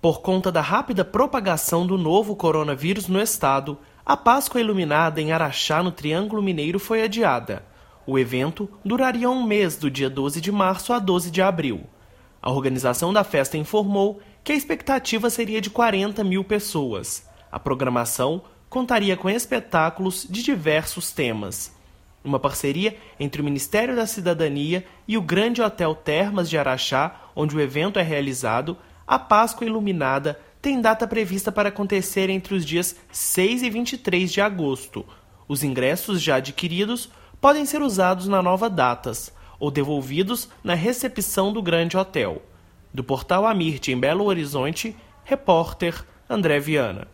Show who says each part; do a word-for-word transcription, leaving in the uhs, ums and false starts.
Speaker 1: Por conta da rápida propagação do novo coronavírus no estado, a Páscoa Iluminada em Araxá, no Triângulo Mineiro, foi adiada. O evento duraria um mês, do dia doze de março a doze de abril. A organização da festa informou que a expectativa seria de quarenta mil pessoas. A programação contaria com espetáculos de diversos temas. Uma parceria entre o Ministério da Cidadania e o Grande Hotel Termas de Araxá, onde o evento é realizado, a Páscoa Iluminada tem data prevista para acontecer entre os dias seis e vinte e três de agosto. Os ingressos já adquiridos podem ser usados na nova datas ou devolvidos na recepção do Grande Hotel. Do Portal Amirte, em Belo Horizonte, repórter André Viana.